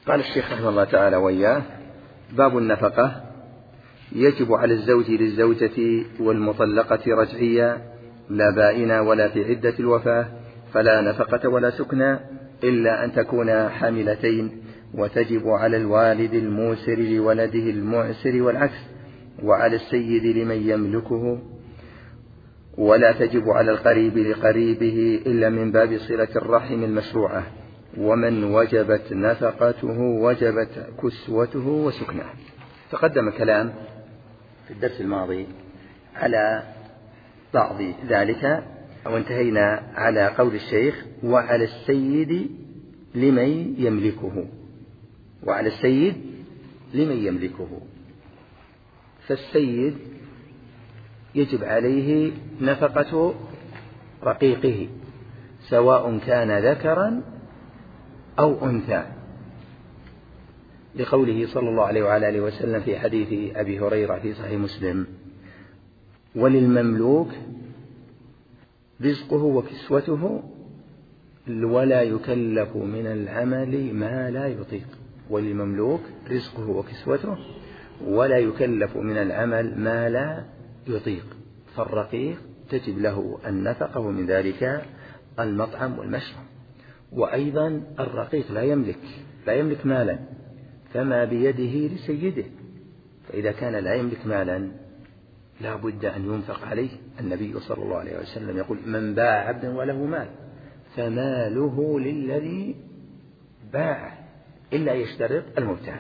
قال الشيخ رحمه الله تعالى وإياه: باب النفقة. يجب على الزوج للزوجة والمطلقة رجعيا لا بائنا ولا في عدة الوفاة، فلا نفقة ولا سكنى إلا أن تكونا حاملتين، وتجب على الوالد الموسر لولده المعسر والعكس، وعلى السيد لمن يملكه، ولا تجب على القريب لقريبه إلا من باب صلة الرحم المشروعة، ومن وجبت نفقته وجبت كسوته وسكنه. تقدم الكلام في الدرس الماضي على بعض ذلك، وانتهينا على قول الشيخ: وعلى السيد لمن يملكه. وعلى السيد لمن يملكه، فالسيد يجب عليه نفقة رقيقه سواء كان ذكرا أو أنثى، لقوله صلى الله عليه وعلى آله وسلم في حديث أبي هريرة في صحيح مسلم: وللمملوك رزقه وكسوته ولا يكلف من العمل ما لا يطيق. وللمملوك رزقه وكسوته ولا يكلف من العمل ما لا يطيق. فالرقيق تجب له النفقة، ومن ذلك المطعم والمشرب. وأيضا الرقيق لا يملك مالا، فما بيده لسيده، فإذا كان لا يملك مالا لا بد أن ينفق عليه. النبي صلى الله عليه وسلم يقول: من باع عبدا وله مال فماله للذي باعه إلا يشترط المبتاع.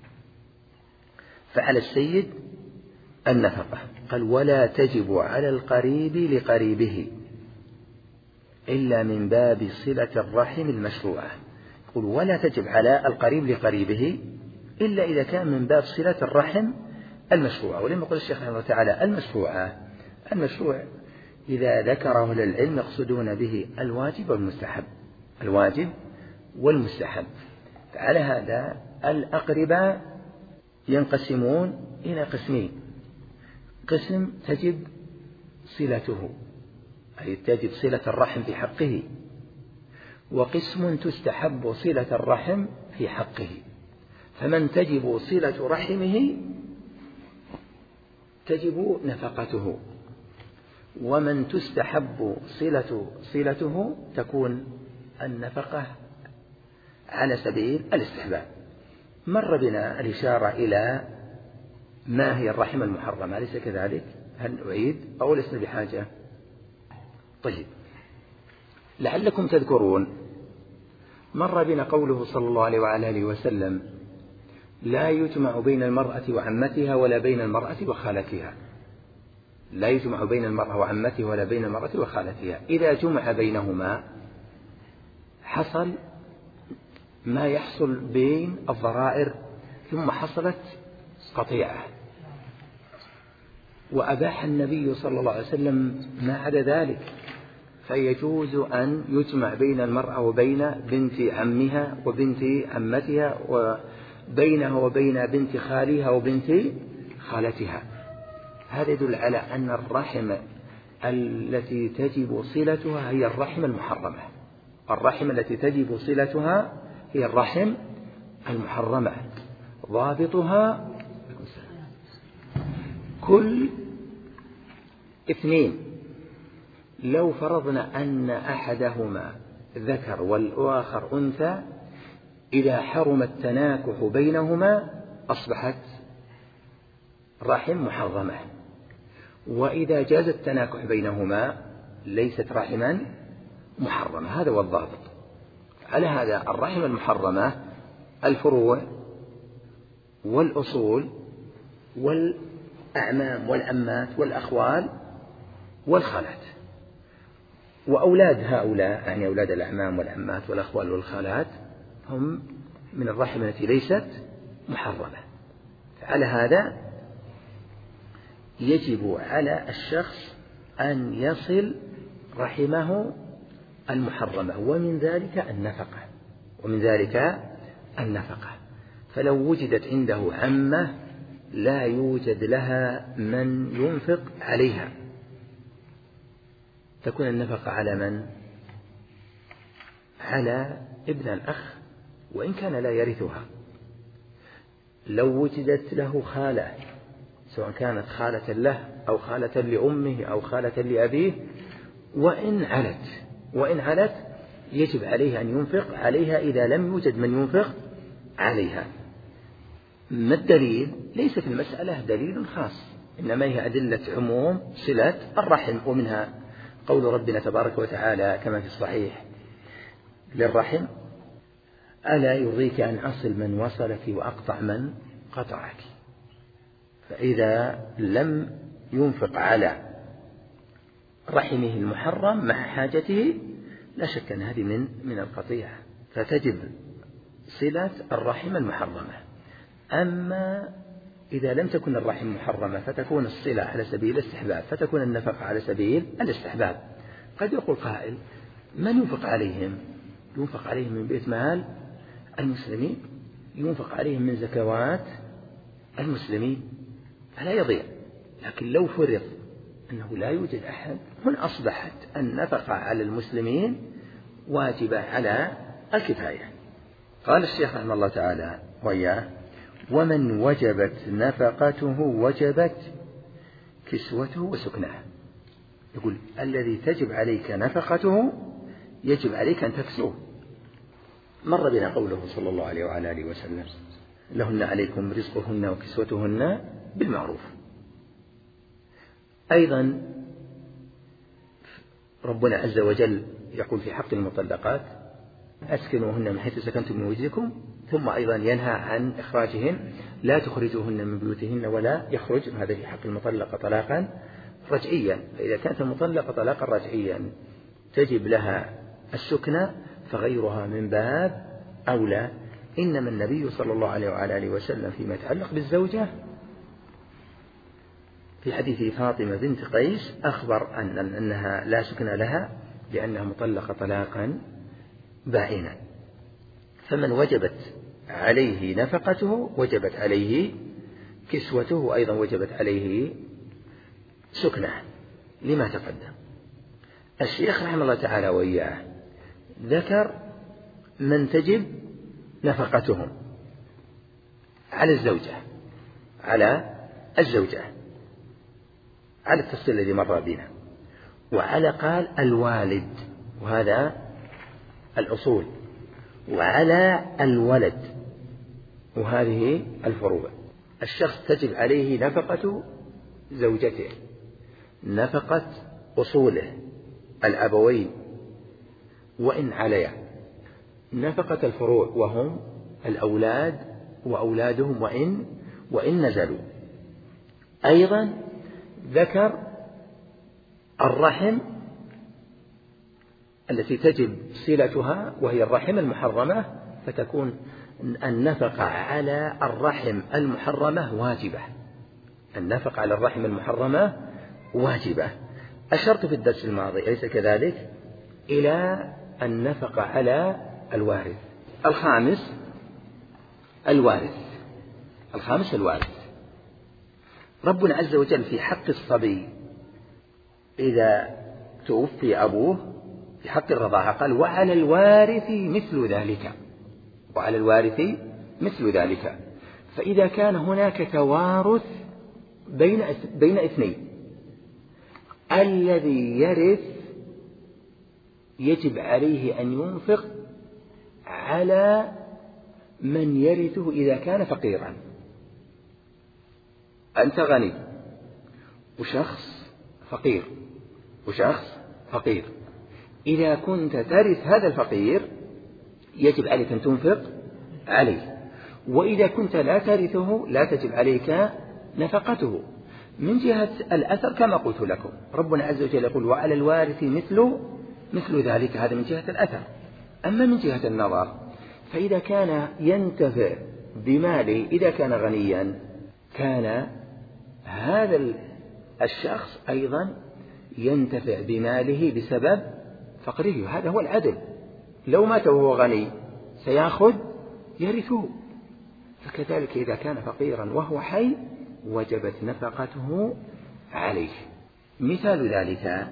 فعلى السيد النفقة. قال: ولا تجب على القريب لقريبه إلا من باب صلة الرحم المشروعة. يقول: ولا تجب على القريب لقريبه إلا إذا كان من باب صلة الرحم المشروعة. ولما يقول الشيخ رحمه الله تعالى المشروع إذا ذكره للعلم يقصدون به الواجب والمستحب. الواجب والمستحب. فعلى هذا الأقرباء ينقسمون إلى قسمين: قسم تجب صلته، أي تجب صلة الرحم في حقه، وقسم تستحب صلة الرحم في حقه. فمن تجب صلة رحمه تجب نفقته، ومن تستحب صلته تكون النفقة على سبيل الاستحباب. مر بنا الإشارة إلى ما هي الرحم المحرمة، أليس كذلك؟ هل أعيد أو لسنا بحاجة؟ طيب، لعلكم تذكرون مر بنا قوله صلى الله عليه وعلى آله وسلم: لا يجمع بين المرأة وعمتها ولا بين المرأة وخالتها. لا يجمع بين المرأة وعمتها ولا بين المرأة وخالتها. إذا جمع بينهما حصل ما يحصل بين الضرائر، ثم حصلت قطيعة، وأباح النبي صلى الله عليه وسلم ما عدا ذلك، فيجوز أن يجمع بين المرأة وبين بنت عمها وبنت عمتها، وبينها وبين بنت خالها وبنت خالتها. هذا يدل على أن الرحم التي تجب صلتها هي الرحم المحرمة. الرحم التي تجب صلتها هي الرحم المحرمة. ضابطها كل اثنين. لو فرضنا أن أحدهما ذكر والآخر أنثى، إذا حرم التناكح بينهما أصبحت رحم محرمة، وإذا جاز التناكح بينهما ليست رحما محرمة. هذا هو الضابط. على هذا الرحم المحرمة الفروع والأصول والأعمام والعمات والأخوال والخالات، وأولاد هؤلاء يعني أولاد الأعمام والعمات والأخوال والخالات هم من الرحم التي ليست محرمة. على هذا يجب على الشخص أن يصل رحمه المحرمة، ومن ذلك النفقة. فلو وجدت عنده عمة لا يوجد لها من ينفق عليها، تكون النفقة على من؟ على ابن الأخ وإن كان لا يرثها. لو وجدت له خالة، سواء كانت خالة له أو خالة لأمه أو خالة لأبيه، وإن علت يجب عليه أن ينفق عليها إذا لم يوجد من ينفق عليها. ما الدليل؟ ليس في المسألة دليل خاص، إنما هي أدلة عموم صلة الرحم، ومنها قول ربنا تبارك وتعالى كما في الصحيح للرحم: ألا يرضيك أن أصل من وصلك وأقطع من قطعك. فإذا لم ينفق على رحمه المحرم مع حاجته لا شك أن هذه من القطيعة، فتجب صلة الرحم المحرمة. أما إذا لم تكن الرحم محرمة فتكون الصلة على سبيل الاستحباب، فتكون النفقة على سبيل الاستحباب. قد يقول قائل: من ينفق عليهم؟ ينفق عليهم من بيت مال المسلمين، ينفق عليهم من زكوات المسلمين، فلا يضيع. لكن لو فرض أنه لا يوجد أحد، هنا أصبحت النفقة على المسلمين واجبة على الكفاية. قال الشيخ رحمه الله تعالى وإياه: ومن وجبت نفقته وجبت كسوته وسكنه. يقول: الذي تجب عليك نفقته يجب عليك أن تكسوه. مر بنا قوله صلى الله عليه وعلى آله وسلم: لهن عليكم رزقهن وكسوتهن بالمعروف. أيضا ربنا عز وجل يقول في حق المطلقات: أسكنوهن من حيث سكنتم من وجدكم. ثم أيضا ينهى عن إخراجهن: لا تخرجوهن من بيوتهن ولا يخرج. هذا في حق المطلقة طلاقا رجعيا. فإذا كانت المطلقة طلاقا رجعيا تجب لها السكنى، فغيرها من باب أولى. إنما النبي صلى الله عليه وعلى آله وسلم فيما يتعلق بالزوجة في حديث فاطمة بنت قيس أخبر أنها لا سكن لها لأنها مطلقة طلاقا بائنا. فمن وجبت عليه نفقته وجبت عليه كسوته، وأيضا وجبت عليه سكنه لما تقدم. الشيخ رحمه الله تعالى وإياه ذكر من تجب نفقتهم على الزوجة على التفصيل الذي مر بنا، وعلى قال الوالد، وهذا الأصول، وعلى الولد، وهذه الفروع. الشخص تجب عليه نفقة زوجته، نفقة أصوله الأبوين وإن عليا، نفقة الفروع وهم الأولاد وأولادهم وإن نزلوا. أيضا ذكر الرحم التي تجب صلتها وهي الرحم المحرمة، فتكون النفقة على الرحم المحرمة واجبة. النفقة على الرحم المحرمة واجبة. أشرت في الدرس الماضي أليس كذلك إلى النفقة على الوارث. الخامس الوارث. ربنا عز وجل في حق الصبي إذا توفي أبوه في حق الرضاعة قال: وعلى الوارث مثل ذلك. فإذا كان هناك توارث بين اثنين، الذي يرث يجب عليه أن ينفق على من يرثه إذا كان فقيرا. أنت غني وشخص فقير، إذا كنت ترث هذا الفقير يجب عليك أن تنفق عليه، وإذا كنت لا ترثه لا تجب عليك نفقته. من جهة الأثر كما قلت لكم، ربنا عز وجل يقول: وعلى الوارث مثل ذلك، هذا من جهة الأثر. أما من جهة النظر فإذا كان ينتفع بماله، إذا كان غنيا كان هذا الشخص أيضا ينتفع بماله بسبب فقره. هذا هو العدل. لو مات وهو غني سيأخذ يرثه، فكذلك إذا كان فقيرا وهو حي وجبت نفقته عليه. مثال ذلك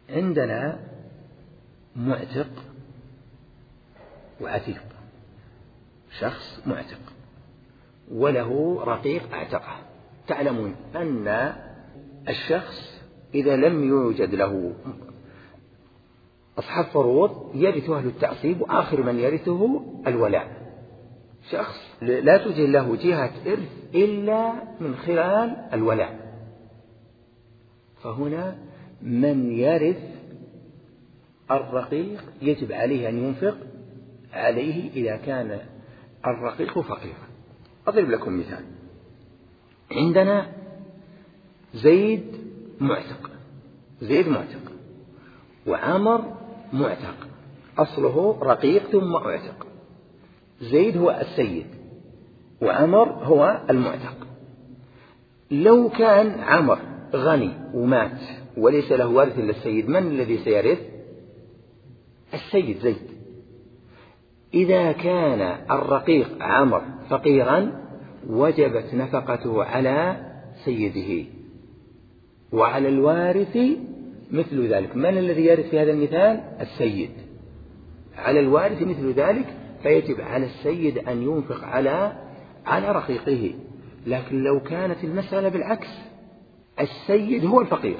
عندنا معتق وعتيق. شخص معتق وله رقيق اعتقه. تعلمون أن الشخص إذا لم يوجد له أصحاب فروض يرث أهل التعصيب، وآخر من يرثه الولاء. شخص لا توجد له جهة إرث إلا من خلال الولاء، فهنا من يرث الرقيق يجب عليه أن ينفق عليه إذا كان الرقيق فقيرا. أضرب لكم مثال. عندنا زيد معتق، وعمر معتق، أصله رقيق ثم اعتق. زيد هو السيد وعمر هو المعتق. لو كان عمر غني ومات وليس له وارث إلا السيد، من الذي سيرث؟ السيد زيد. إذا كان الرقيق عمر فقيرا وجبت نفقته على سيده، وعلى الوارث مثل ذلك. من الذي يرث في هذا المثال؟ السيد. على الوارث مثل ذلك، فيجب على السيد أن ينفق على رقيقه. لكن لو كانت المسألة بالعكس، السيد هو الفقير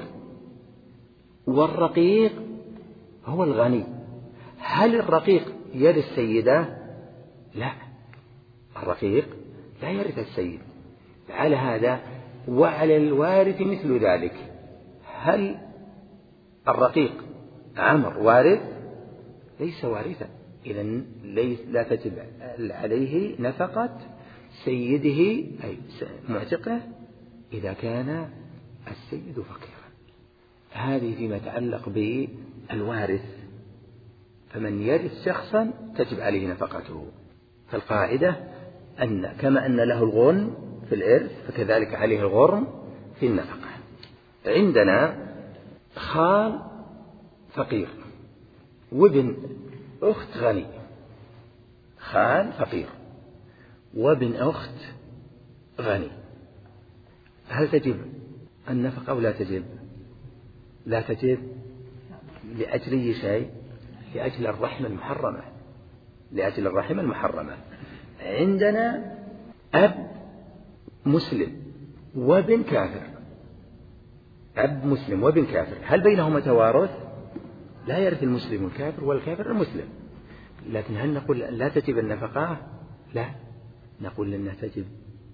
والرقيق هو الغني، هل الرقيق يرث سيده؟ لا، الرقيق لا يرث السيد. على هذا وعلى الوارث مثل ذلك. هل الرقيق عمر وارث؟ ليس وارثا، إذن لا تجب عليه نفقة سيده أي معتقه إذا كان السيد فقيرا. هذه فيما يتعلق بالوارث. فمن يرث شخصا تجب عليه نفقته. فالقاعدة أن كما أن له الغنم في الإرث فكذلك عليه الغرم في النفقة. عندنا خال فقير وابن أخت غني. خال فقير وابن أخت غني، هل تجب النفقة أو لا تجب؟ لا تجب. لأجل أي شيء؟ لأجل الرحم المحرمة. عندنا أب مسلم وابن كافر. هل بينهما توارث؟ لا يرث المسلم الكافر والكافر المسلم. لكن هل نقول لا تجب النفقة؟ لا، نقول أنها تجب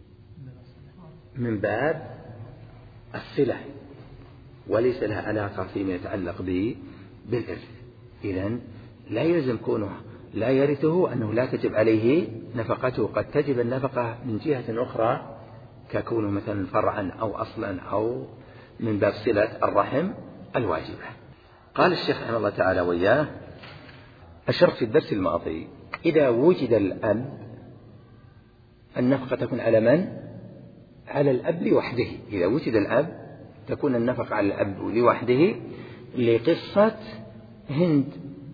من باب الصلة وليس لها علاقة فيما يتعلق بالإرث. إذن لا يلزم كونه لا يرثه أنه لا تجب عليه نفقته. قد تجب النفقة من جهة أخرى ككونه مثلا فرعا أو أصلا أو من باب صلة الرحم الواجبة. قال الشيخ رحمه الله تعالى وإياه: أشرت في الدرس الماضي إذا وجد الأب النفقة تكون على من؟ على الأب لوحده. إذا وجد الأب تكون النفقة على الأب لوحده لقصة هند،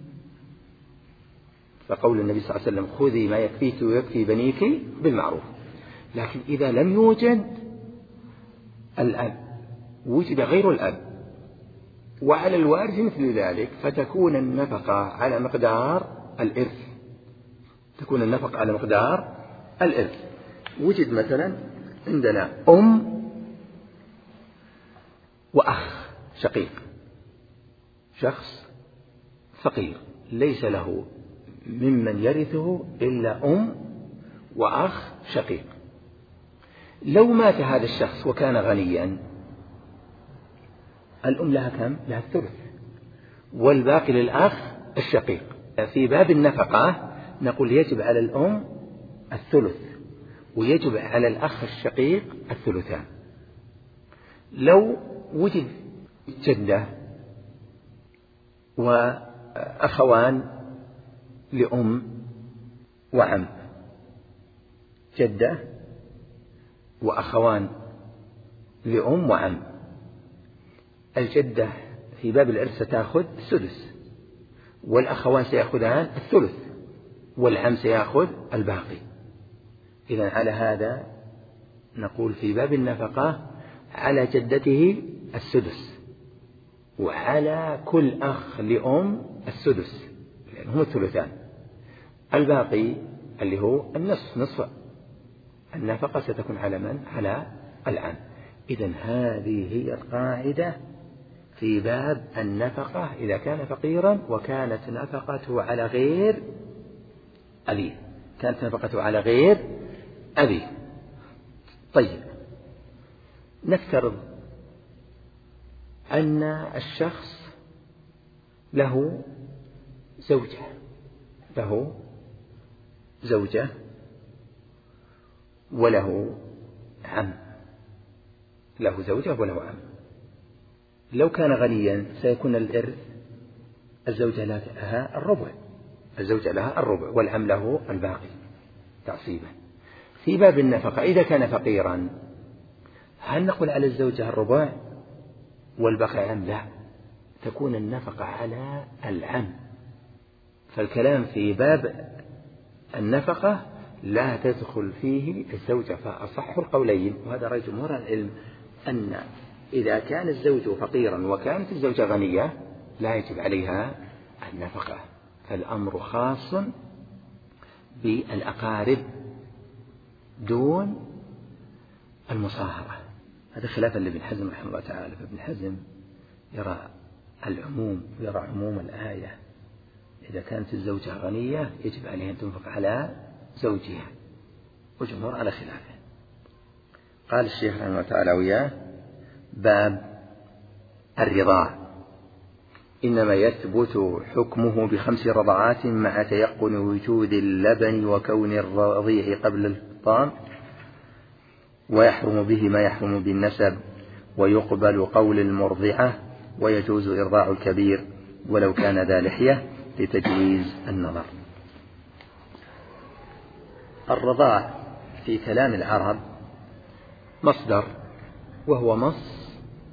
فقول النبي صلى الله عليه وسلم: خذي ما يكفيك ويكفي بنيك بالمعروف. لكن إذا لم يوجد الأب وجد غير الأب وعلى الوارث مثل ذلك، فتكون النفقة على مقدار الإرث. وجد مثلا عندنا أم وأخ شقيق، شخص فقير ليس له ممن يرثه إلا أم وأخ شقيق. لو مات هذا الشخص وكان غنيا، الأم لها كم؟ لها الثلث، والباقي للأخ الشقيق. في باب النفقة نقول يجب على الأم الثلث ويجب على الأخ الشقيق الثلثان. لو وجد جدة وأخوان لأم وعم، جدة وأخوان لأم وعم، الجدة في باب الإرث ستأخذ السدس، والأخوان سيأخذان الثلث، والعم سيأخذ الباقي. إذن على هذا نقول في باب النفقة على جدته السدس، وعلى كل أخ لأم السدس، لأن هم الثلثان. الباقي اللي هو النصف، نصف النفقة ستكون على من؟ على العم. إذن هذه هي القاعدة في باب النفقة إذا كان فقيرا وكانت نفقته على غير أبيه، كانت نفقته على غير أبيه. طيب، نفترض أن الشخص له زوجة وله عم، له زوجة وله عم. لو كان غنيا سيكون الإرث الزوجة لها الربع والعم له الباقي تعصيبا. في باب النفقة إذا كان فقيرا هل نقول على الزوجة الربع والباقي عم؟ لا، تكون النفقة على العم. فالكلام في باب النفقة لا تدخل فيه الزوجة. فأصح القولين، وهذا رأي جمهور العلم، أن إذا كان الزوج فقيرا وكانت الزوجة غنية لا يجب عليها النفقة. فالأمر خاص بالأقارب دون المصاهرة. هذا خلافا لابن حزم رحمه الله تعالى. فابن حزم يرى العموم ويرى عموم الآية، إذا كانت الزوجة غنية يجب عليها أن تنفق على زوجها، وجمهور على خلافه. قال الشيخ رحمه الله تعالى وياه: باب الرضاع. إنما يثبت حكمه ب5 رضعات مع تيقن وجود اللبن وكون الرضيع قبل الفطام، ويحرم به ما يحرم بالنسب، ويقبل قول المرضعة، ويجوز إرضاع الكبير ولو كان ذا لحية لتجويز النظر. الرضاع في كلام العرب مصدر، وهو مص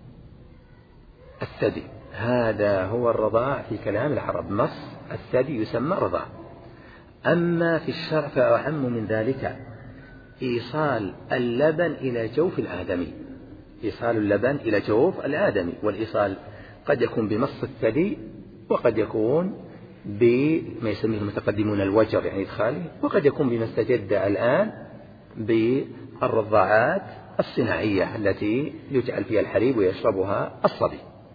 الثدي. هذا هو الرضاع في كلام العرب، مص الثدي يسمى رضاع. أما في الشرع فأعم من ذلك إيصال اللبن إلى جوف الآدمي، إيصال اللبن إلى جوف الآدمي. والإيصال قد يكون بمص الثدي، وقد يكون بما يسميه المتقدمون الوجر يعني إدخاله، وقد يكون بما استجد الآن بالرضاعات الصناعية التي يجعل فيها الحليب ويشربها الصبي.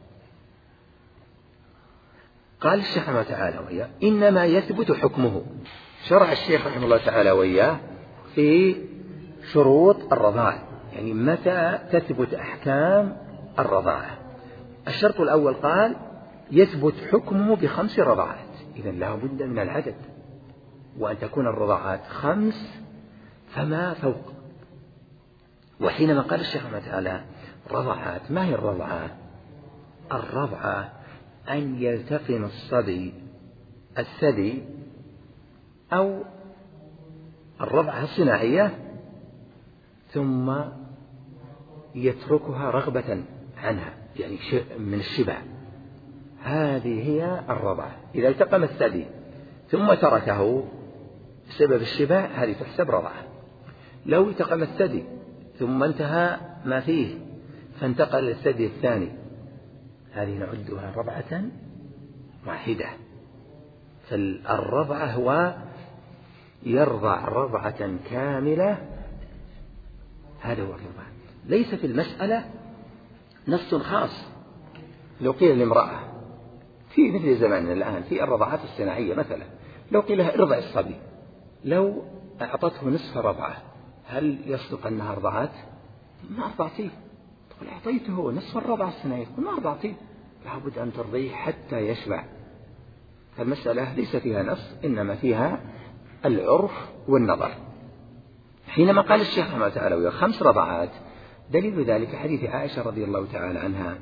قال الشيخ رحمه الله تعالى وإياه: إنما يثبت حكمه. شرع الشيخ رحمه الله تعالى وإياه في شروط الرضاعة، يعني متى تثبت أحكام الرضاعة. الشرط الأول قال: يثبت حكمه ب5 رضاعات. إذن لا بد من العدد، وأن تكون الرضاعات 5 فما فوق. وحينما قال الشيخ رحمه الله تعالى رضعات، ما هي الرضعات؟ الرضعة أن يلتقم الصبي الثدي، أو الرضعة الصناعية، ثم يتركها رغبة عنها، يعني من الشبع. هذه هي الرضعة. إذا التقم الثدي ثم تركه بسبب الشبع هذه تحسب رضعة. لو التقم الثدي ثم انتهى ما فيه فانتقل للثدي الثاني، هذه نعدها رضعة واحدة. فالرضعة هو يرضع رضعة كاملة، هذا هو الرضاعة. ليس في المسألة نص خاص. لو قيل لامرأة في مثل زماننا الآن في الرضاعات الصناعية مثلا، لو قيل لها ارضع الصبي، لو أعطته نصف رضعة هل يصدق أنها رضعت؟ ما أرضعتيه. تقول أعطيته نصف الرضعة الصناعية، ما أرضعتيه. لابد أن ترضيه حتى يشبع. فالمسألة ليس فيها نص، إنما فيها العرف والنظر. حينما قال الشيخ رحمه الله تعالى 5 رضعات، دليل ذلك حديث عائشة رضي الله تعالى عنها: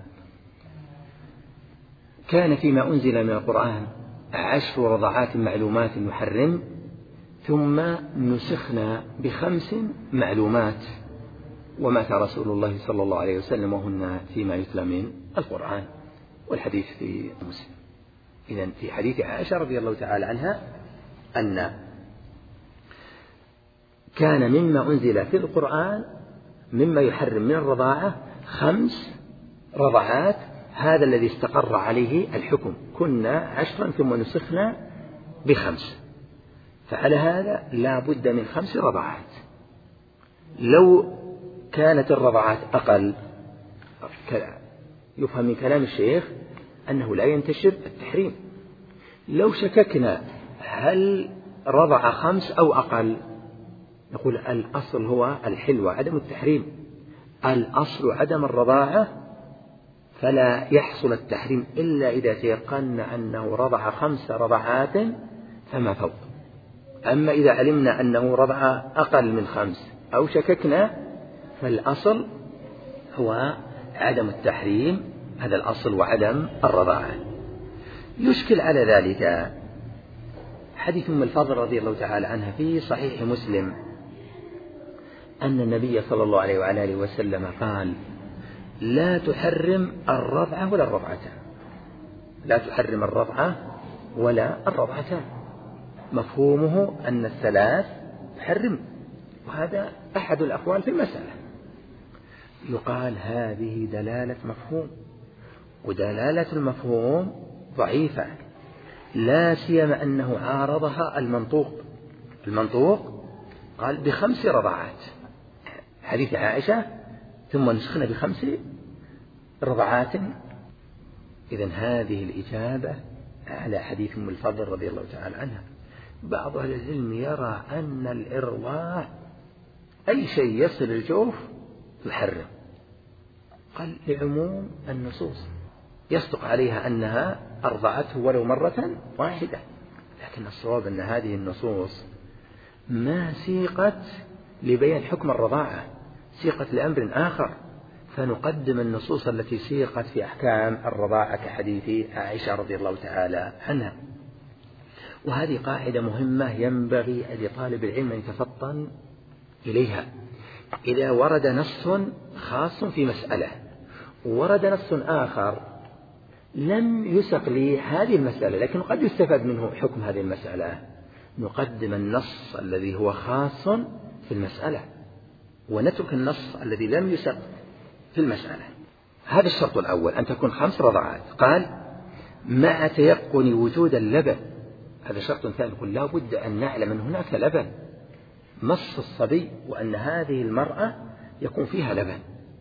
كان فيما أنزل من القرآن 10 رضعات معلومات نحرم، ثم نسخنا ب5 معلومات، ومات رسول الله صلى الله عليه وسلم وهن فيما يتلى من القرآن. والحديث في مسلم. إذن في حديث عائشة رضي الله تعالى عنها أن كان مما أنزل في القرآن مما يحرم من الرضاعة 5 رضعات، هذا الذي استقر عليه الحكم. كنا 10 ثم نسخنا ب5. فعلى هذا لا بد من 5 رضعات. لو كانت الرضعات أقل يفهم من كلام الشيخ أنه لا ينتشر التحريم. لو شككنا هل رضع 5 أو أقل نقول الأصل هو الحل وعدم التحريم، الأصل عدم الرضاعة، فلا يحصل التحريم إلا إذا تيقنا أنه رضع 5 رضعات فما فوق. أما إذا علمنا أنه رضع أقل من 5 أو شككنا فالأصل هو عدم التحريم، هذا الأصل وعدم الرضاعة. يشكل على ذلك حديث أم الفضل رضي الله تعالى عنها في صحيح مسلم أن النبي صلى الله عليه وعلى آله وسلم قال: لا تحرم الرضعة ولا الرضعتان، لا تحرم الرضعة ولا الرضعتان. مفهومه أن الثلاث تحرم، وهذا أحد الأقوال في المسألة. يقال هذه دلالة مفهوم، ودلالة المفهوم ضعيفة، لا سيما أنه عارضها المنطوق. المنطوق قال ب5 رضعات، حديث عائشة ثم نسخنا ب5 رضعات. إذن هذه الإجابة على حديث أم الفضل رضي الله تعالى عنها. بعض أهل العلم يرى أن الإرضاع أي شيء يصل الجوف يحرم، قال لعموم النصوص يصدق عليها أنها أرضعته ولو مرة واحدة، لكن الصواب أن هذه النصوص ما سيقت لبيان حكم الرضاعة، سيقت لأمر آخر، فنقدم النصوص التي سيقت في أحكام الرضاعة كحديث عائشة رضي الله تعالى عنها. وهذه قاعدة مهمة ينبغي لطالب العلم أن يتفطن إليها. إذا ورد نص خاص في مسألة ورد نص آخر لم يسق لي هذه المسألة لكن قد يستفاد منه حكم هذه المسألة، نقدم النص الذي هو خاص في المسألة ونترك النص الذي لم يسق في المسألة. هذا الشرط الأول، أن تكون 5 رضعات. قال مع تيقن وجود اللبن. هذا شرط ثاني، يقول لا بد أن نعلم أن هناك لبن مص الصبي وأن هذه المرأة يكون فيها لبن،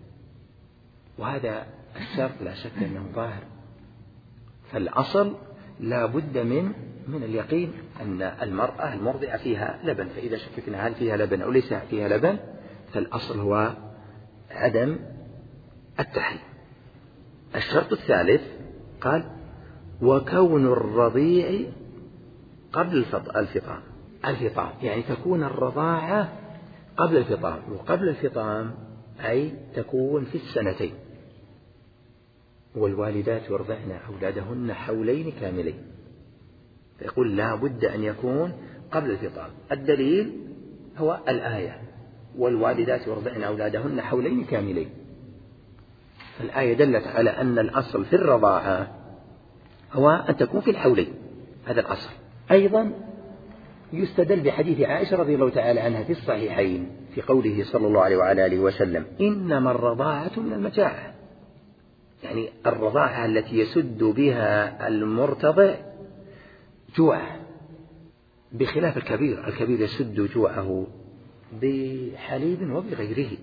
وهذا الشرط لا شك أنه ظاهر. فالأصل لا بد من اليقين أن المرأة المرضعة فيها لبن، فإذا شككنا هل فيها لبن أو ليس فيها لبن فالأصل هو عدم التحريم. الشرط الثالث قال وكون الرضيع قبل الفطام، يعني تكون الرضاعة قبل الفطام، وقبل الفطام أي تكون في 2 سنين. والوالدات يرضعن أولادهن حولين كاملين، فيقول لا بد أن يكون قبل الفطام. الدليل هو الآية والوالدات يرضعن أولادهن حولين كاملين، فالآية دلت على أن الأصل في الرضاعة هو أن تكون في الحولين، هذا الأصل. أيضا يستدل بحديث عائشة رضي الله تعالى عنها في الصحيحين في قوله صلى الله عليه وعلى آله وسلم إنما الرضاعة من المجاعة، يعني الرضاعة التي يسد بها المرتضع جوعه، بخلاف الكبير. الكبير يسد جوعه بحليب وبغيره.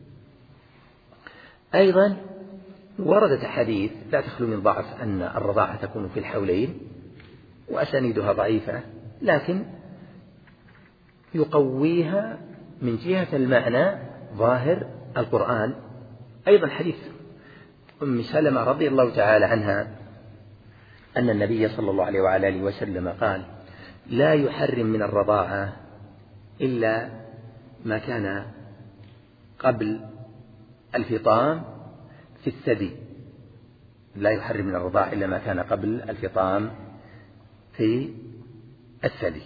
أيضا وردت أحاديث لا تخلو من ضعف أن الرضاعة تكون في الحولين، وأسانيدها ضعيفة لكن يقويها من جهة المعنى ظاهر القرآن. أيضا حديث أم سلمة رضي الله تعالى عنها أن النبي صلى الله عليه وعلى آله وسلم قال لا يحرم من الرضاعة إلا ما كان قبل الفطام في الثدي، لا يحرم من الرضاعة إلا ما كان قبل الفطام في الثدي.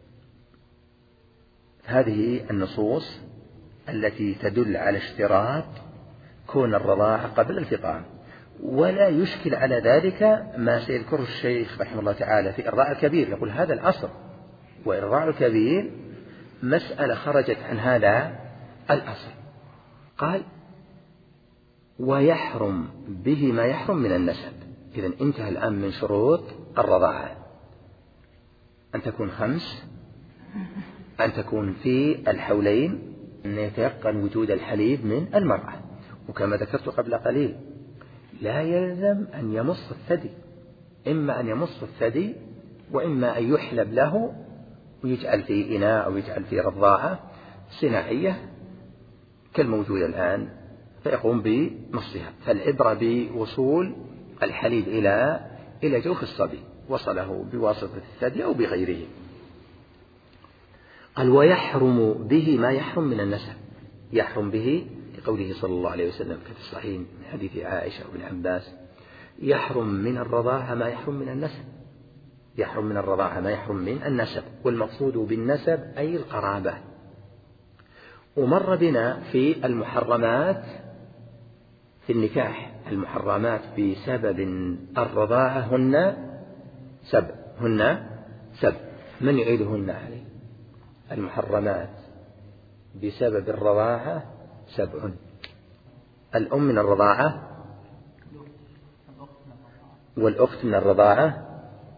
هذه النصوص التي تدل على اشتراط كون الرضاعة قبل الفطام. ولا يشكل على ذلك ما سيذكره الشيخ رحمه الله تعالى في إرضاع الكبير، يقول هذا الأصل، وإرضاع الكبير مسألة خرجت عن هذا الأصل. قال ويحرم به ما يحرم من النسب. إذن انتهى الآن من شروط الرضاعة، أن تكون 5 أن تكون في الحولين أن يتيقن وجود الحليب من المرأة. وكما ذكرت قبل قليل لا يلزم أن يمص الثدي، إما أن يمص الثدي وإما أن يحلب له ويجعل في إناء أو يجعل في رضاعة صناعية كالموجود الآن فيقوم بمصها. فالعبرة بوصول الحليب إلى جوف الصبي، وصله بواسطة الثدي أو بغيره. قال ويحرم به ما يحرم من النسب، يحرم به لقوله صلى الله عليه وسلم في الصحيح من حديث عائشة وابن عباس يحرم من الرضاعة ما يحرم من النسب، يحرم من الرضاعة ما يحرم من النسب، والمقصود بالنسب أي القرابة. ومر بنا في المحرمات في النكاح، المحرمات بسبب الرضاعة هن سبع. من يعيدهن عليه؟ المحرمات بسبب الرضاعة 7: الأم من الرضاعة، والأخت من الرضاعة،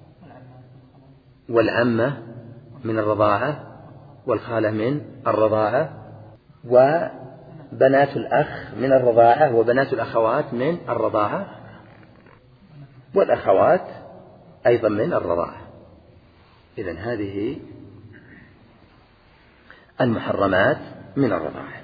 والعمة من الرضاعة، والخالة من الرضاعة، وبنات الأخ من الرضاعة، وبنات الأخوات من الرضاعة، والأخوات أيضا من الرضاعة. إذن هذه المحرمات من الرضاعة.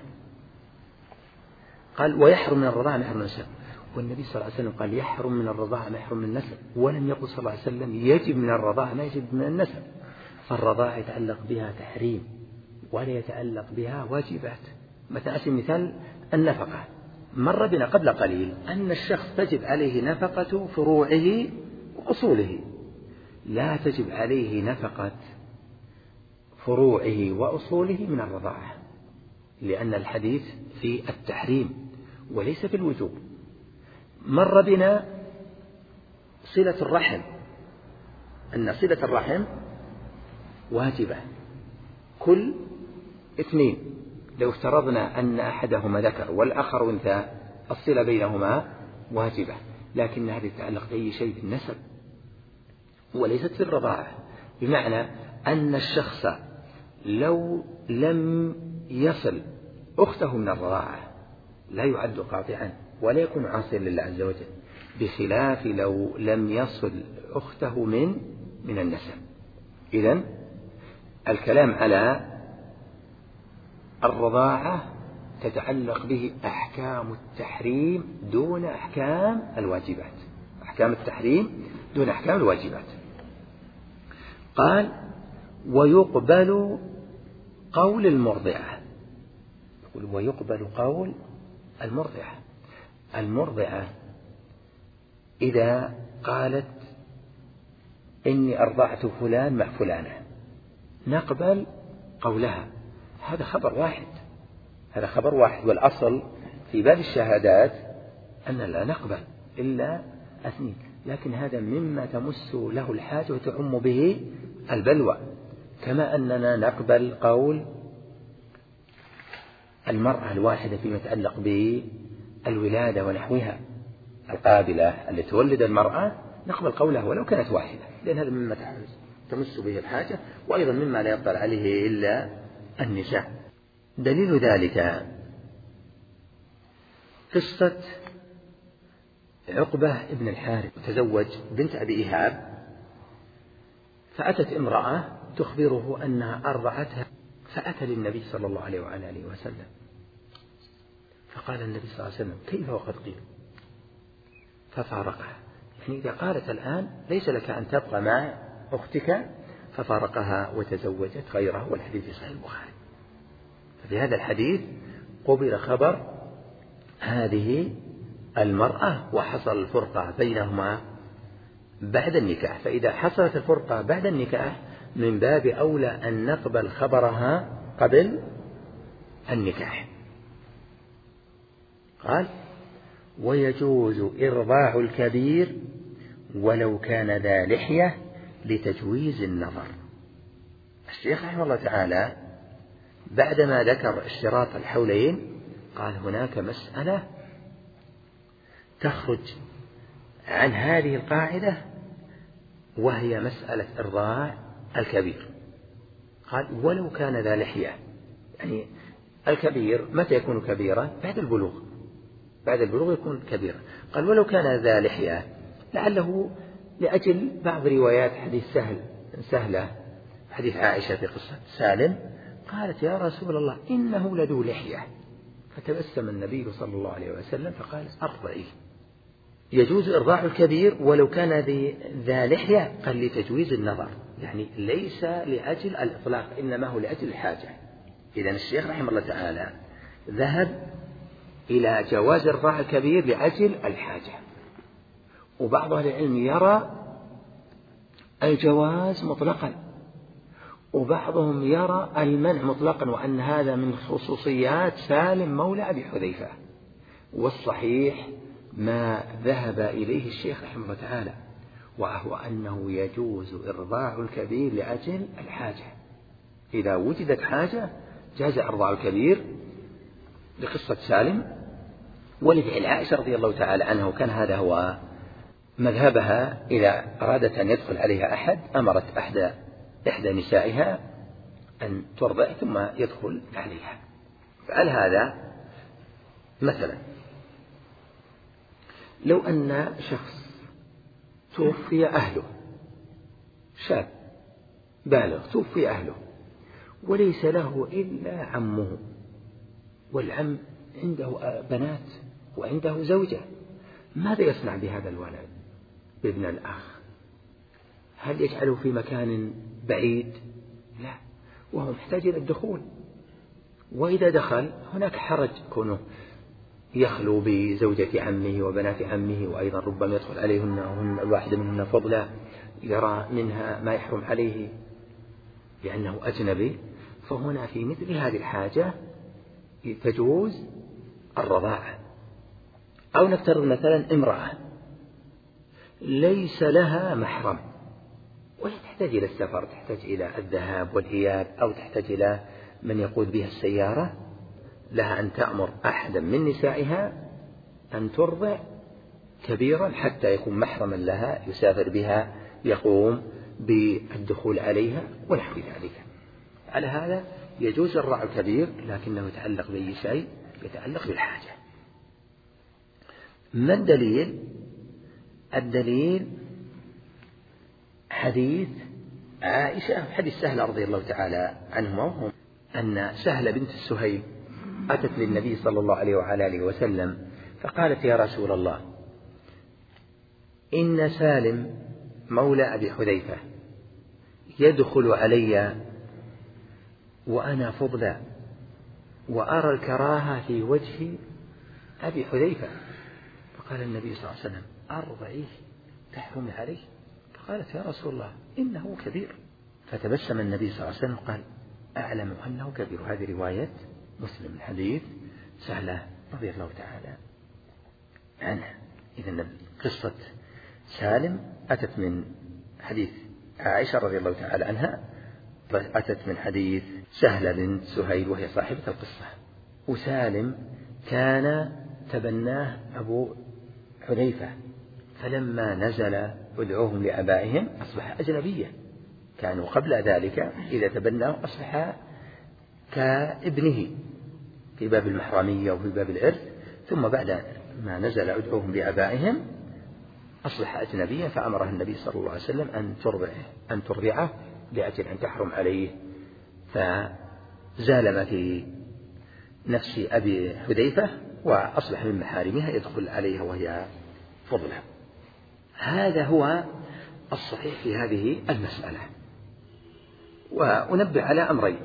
قال ويحرم من الرضاعة ما يحرم من النسب، والنبي صلى الله عليه وسلم قال يحرم من الرضاعة ما يحرم من النسب، ولم يقل صلى الله عليه وسلم يجب من الرضاعة ما يجب من النسب. فالرضاعة يتعلق بها تحريم ولا يتعلق بها واجبات. مثال النفقة، مر بنا قبل قليل أن الشخص تجب عليه نفقة فروعه وأصوله، لا تجب عليه نفقة فروعه وأصوله من الرضاعة، لأن الحديث في التحريم وليس في الوجوب. مر بنا صلة الرحم، أن صلة الرحم واجبة كل 2. لو افترضنا أن أحدهما ذكر والآخر أنثى الصلة بينهما واجبة، لكن هذه تتعلق بأي شيء بالنسب وليست في الرضاعة. بمعنى أن الشخص لو لم يصل أخته من الرضاعة لا يعد قاطعا ولا يكون عاصيا لله عز وجل، بخلاف لو لم يصل أخته من النسب. إذن الكلام على الرضاعة تتعلق به أحكام التحريم دون أحكام الواجبات، أحكام التحريم دون أحكام الواجبات. قال ويقبل قول المرضعة، يقول ويقبل قول المرضعة. المرضعة إذا قالت إني أرضعت فلان مع فلانة نقبل قولها، هذا خبر واحد، هذا خبر واحد. والأصل في باب الشهادات أن لا نقبل إلا 2، لكن هذا مما تمس له الحاجة وتعم به البلوى، كما أننا نقبل قول المرأة الواحدة فيما يتعلق بالولادة ونحوها، القابلة التي تولد المرأة نقبل قولها ولو كانت واحدة، لأن هذا مما تمس به الحاجة، وأيضا مما لا يطلع عليه إلا النساء. دليل ذلك قصة عقبة ابن الحارث تزوج بنت أبي إيهاب، فأتت امرأة تخبره أنها أرضعتها، فأتى للنبي صلى الله عليه وعلى آله وسلم، فقال النبي صلى الله عليه وسلم كيف وقد قيل؟ ففارقها، يعني إذا قالت الآن ليس لك أن تبقى مع أختك، ففارقها وتزوجت غيره، والحديث في صحيح البخاري. ففي هذا الحديث قبل خبر هذه المرأة وحصل الفرقة بينهما بعد النكاح، فإذا حصلت الفرقة بعد النكاح من باب أولى أن نقبل خبرها قبل النكاح. قال ويجوز إرضاع الكبير ولو كان ذا لحية لتجويز النظر. الشيخ رحمه الله تعالى بعدما ذكر اشتراط الحولين قال هناك مسألة تخرج عن هذه القاعدة، وهي مسألة إرضاع الكبير. قال ولو كان ذا لحية، يعني الكبير متى يكون كبيرا؟ بعد البلوغ، بعد البلوغ يكون كبيرا. قال ولو كان ذا لحية، لعله لأجل بعض روايات حديث سهلة حديث عائشة في قصة سالم، قالت يا رسول الله إنه لذو لحية، فتبسم النبي صلى الله عليه وسلم فقال أرضعيه. يجوز إرضاع الكبير ولو كان ذا لحية، قال لتجويز النظر، يعني ليس لأجل الإطلاق، إنما هو لأجل الحاجة. إذن الشيخ رحمه الله تعالى ذهب إلى جواز إرضاع الكبير لأجل الحاجة، وبعض أهل العلم يرى الجواز مطلقا، وبعضهم يرى المنع مطلقا، وأن هذا من خصوصيات سالم مولى أبي حذيفة. والصحيح ما ذهب إليه الشيخ رحمه الله تعالى، وهو أنه يجوز إرضاع الكبير لأجل الحاجة. إذا وجدت حاجة جاز إرضاع الكبير لقصة سالم ولفعل عائشة رضي الله تعالى عنها، وكان هذا هو مذهبها. إذا أرادت أن يدخل عليها أحد أمرت إحدى نسائها أن ترضع ثم يدخل عليها. فعل هذا مثلا لو أن شخص توفي أهله، شاب بالغ توفي أهله وليس له إلا عمه، والعم عنده بنات وعنده زوجة، ماذا يصنع بهذا الولد بابن الأخ؟ هل يجعله في مكان بعيد؟ لا، وهو محتاج إلى الدخول، وإذا دخل هناك حرج كونه يخلو بزوجة عمه وبنات عمه، وأيضا ربما يدخل عليهن وهن الواحدة منهن فضلا يرى منها ما يحرم عليه لأنه أجنبي. فهنا في مثل هذه الحاجة تجوز الرضاعة. أو نفترض مثلا امرأة ليس لها محرم وهي تحتاج إلى السفر، تحتاج إلى الذهاب والإياب، أو تحتاج إلى من يقود بها السيارة، لها أن تأمر أحدا من نسائها أن ترضع كبيرا حتى يكون محرما لها يسافر بها يقوم بالدخول عليها ونحو ذلك. على هذا يجوز الرضاع الكبير، لكنه يتعلق بأي شيء؟ يتعلق بالحاجة. ما الدليل؟ الدليل حديث عائشة، حديث سهلة رضي الله تعالى عنهما، أن سهلة بنت السهيل أتت للنبي صلى الله عليه وعلى آله وسلم فقالت يا رسول الله إن سالم مولى أبي حذيفة يدخل علي وأنا فضلا، وأرى الكراهة في وجه أبي حذيفة. فقال النبي صلى الله عليه وسلم أرضعيه تحرم عليه. فقالت يا رسول الله إنه كبير. فتبسم النبي صلى الله عليه وسلم قال أعلم أنه كبير. هذه رواية مسلم من حديث سهلة رضي الله تعالى عنها. إذن قصة سالم أتت من حديث عائشة رضي الله تعالى عنها، أتت من حديث سهلة بنت سهيل وهي صاحبة القصة. وسالم كان تبناه أبو حذيفة، فلما نزل ادعوهم لآبائهم أصبح أجنبيا. كانوا قبل ذلك إذا تبناه أصبح كابنه في باب المحرمية وفي باب الإرث، ثم بعد ما نزل ادعوهم لآبائهم أصبح أجنبيا، فأمره النبي صلى الله عليه وسلم أن ترضعه لأجل أن تحرم عليه. فزال ما في نفس أبي حذيفة وأصبح من محارمها يدخل عليها وهي فضلها. هذا هو الصحيح في هذه المسألة. وأنبه على أمرين.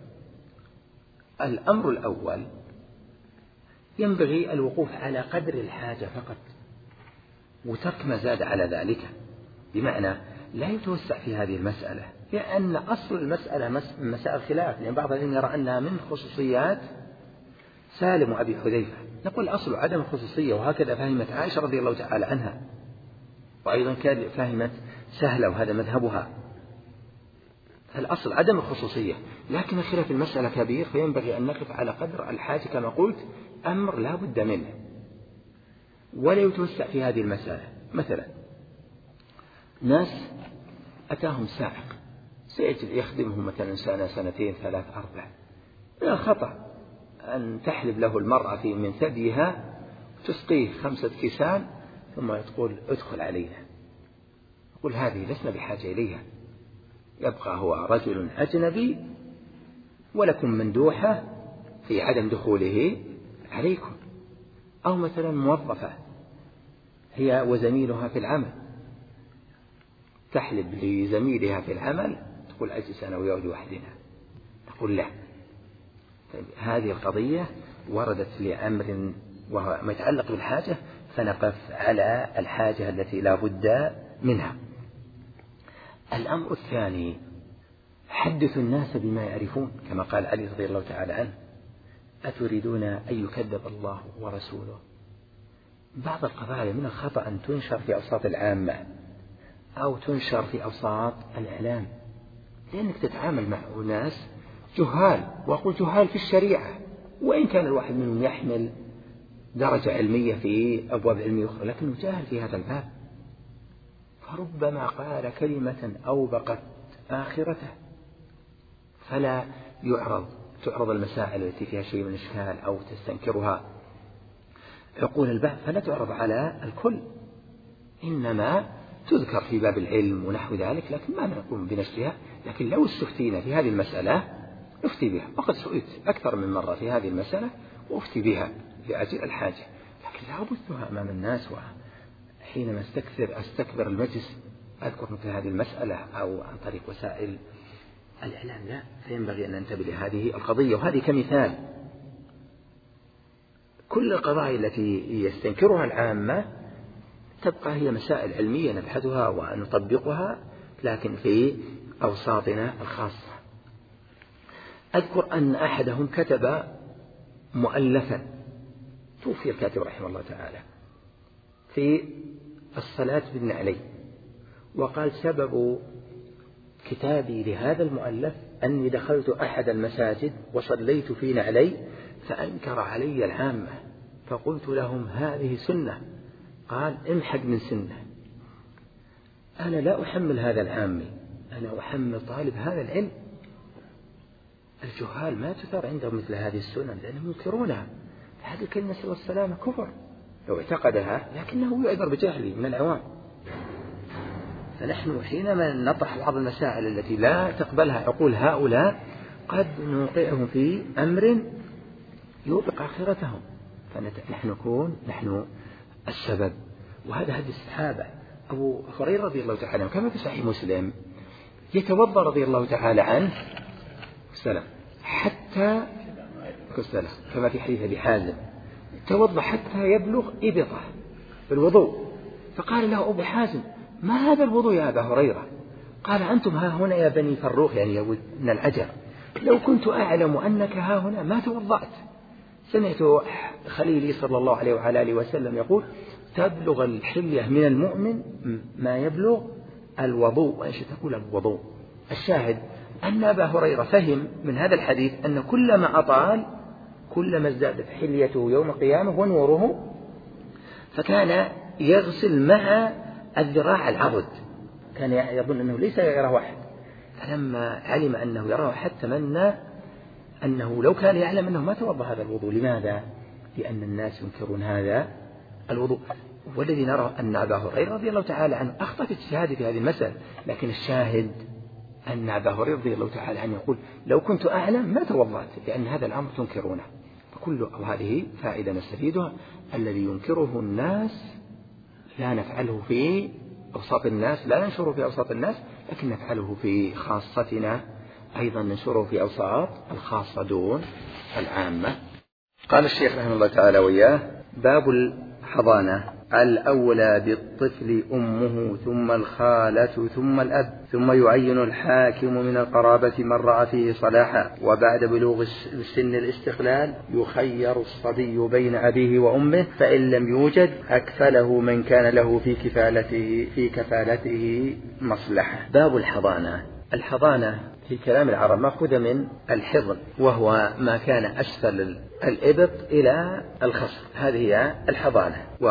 الأمر الأول ينبغي الوقوف على قدر الحاجة فقط وترك ما زاد على ذلك، بمعنى لا يتوسع في هذه المسألة، لأن أصل المسألة مسائل خلاف، لأن بعض العلم يرى أنها من خصوصيات سالم وأبي حذيفة. نقول أصل عدم الخصوصية، وهكذا فهمت عائشة رضي الله تعالى عنها، وأيضا كان فهمت سهلة وهذا مذهبها. الأصل عدم الخصوصية، لكن الخلاف المسألة كبير، فينبغي أن نقف على قدر الحاجة كما قلت، أمر لا بد منه ولا يتوسع في هذه المسألة. مثلا ناس أتاهم سيجد يخدمهم مثلا سنة سنتين ثلاث أربع. من الخطأ أن تحلب له المرأة من ثديها تسقيه 5 كيسان ثم تقول ادخل علينا. يقول هذه لسنا بحاجة إليها، يبقى هو رجل أجنبي ولكم مندوحة في عدم دخوله عليكم. أو مثلا موظفة هي وزميلها في العمل تحلب لزميلها في العمل تقول أجلس أنا وياه لوحدنا، تقول لا. هذه القضية وردت لأمر وهو ما يتعلق بالحاجة، فنقف على الحاجة التي لا بد منها. الأمر الثاني حدثوا الناس بما يعرفون، كما قال علي رضي الله تعالى عنه أتريدون أن يكذب الله ورسوله. بعض القضايا من الخطأ أن تنشر في أوساط العامة أو تنشر في أوساط الإعلام، لأنك تتعامل مع ناس جهال، وأقول جهال في الشريعة، وإن كان الواحد منهم يحمل درجة علمية في أبواب علمية أخرى لكنه جاهل في هذا الباب، فربما قال كلمة أوبقت آخرته. فلا تعرض المسائل التي فيها شيء من إشكال أو تستنكرها عقول البعض، فلا تعرض على الكل، إنما تذكر في باب العلم ونحو ذلك، لكن ما نقوم بنشرها. لكن لو استفتينا في هذه المسألة نفتي بها، وقد سئلت أكثر من مرة في هذه المسألة وأفتي بها لأجل الحاجة، لكن لا أبثها أمام الناس. وحينما أستكبر المجلس أذكر مثل هذه المسألة أو عن طريق وسائل الإعلام، لا، فينبغي أن ننتبه لهذه القضية. وهذه كمثال، كل القضايا التي يستنكرها العامة تبقى هي مسائل علمية نبحثها ونطبقها، لكن في أوساطنا الخاصة. أذكر أن أحدهم كتب مؤلفا، توفي الكاتب رحمه الله تعالى، في الصلاة بالنعلين، وقال سبب كتابي لهذا المؤلف أني دخلت أحد المساجد وصليت في نعلي فأنكر علي العامة، فقلت لهم هذه سنة، قال امحق من سنة. أنا لا أحمل هذا العامي، أنا أحمل طالب هذا العلم. الجهال ما تثار عندهم مثل هذه السنن لأنهم ينكرونها. هذه الكلمة سوى السلامة كفر لو اعتقدها، لكنه يعذر بجهله من العوام. فنحن حينما نطرح بعض المسائل التي لا تقبلها عقول هؤلاء قد نوقعهم في أمر يوبق آخرتهم، فنحن نكون نحن السبب. وهذا هدي الصحابة. أبو هريرة رضي الله تعالى عنه كما في صحيح مسلم يتوضأ رضي الله تعالى عنه حتى كما في حديث أبي حازم توضأ حتى يبلغ إبطه بالوضوء. فقال له أبو حازم ما هذا الوضوء يا أبا هريرة؟ قال أنتم ها هنا يا بني فروخ، يعني من العجب، لو كنت أعلم أنك ها هنا ما توضأت. سمعت خليلي صلى الله عليه وعلى آله وسلم يقول تبلغ الحلية من المؤمن ما يبلغ الوضوء، وإيش تقول الوضوء؟ الشاهد أن أبا هريرة فهم من هذا الحديث أن كلما أطال كلما ازدادت حليته يوم القيامة ونوره، فكان يغسل مع الذراع العضد، كان يظن أنه ليس يراه أحد، فلما علم أنه يراه أحد تمنى أنه لو كان يعلم أنه ما توضأ هذا الوضوء. لماذا؟ لأن الناس ينكرون هذا الوضوء. والذي نرى أن أبا هريرة رضي الله تعالى عنه أخطأ في اجتهاده في هذه المسألة، لكن الشاهد أن أبا هريرة رضي الله تعالى عنه يقول لو كنت أعلم ما توضأت، لأن هذا الأمر تنكرونه. فكل هذه فائدة نستفيدها، الذي ينكره الناس لا نفعله في أوساط الناس، لا ننشره في أوساط الناس، لكن نفعله في خاصتنا، أيضا ننشره في أوساط الخاصة دون العامة. قال الشيخ رحمه الله تعالى وإياه: باب الحضانة. الأولى بالطفل أمه ثم الخالة ثم الأب، ثم يعين الحاكم من القرابة من رأى فيه صلاحا، وبعد بلوغ سن الاستقلال يخير الصبي بين أبيه وأمه، فإن لم يوجد أكفله من كان له في كفالته مصلحة. باب الحضانة. الحضانة في كلام العرب مأخوذة من الحضن، وهو ما كان أسفل الإبط إلى الخصر، هذه هي الحضانة.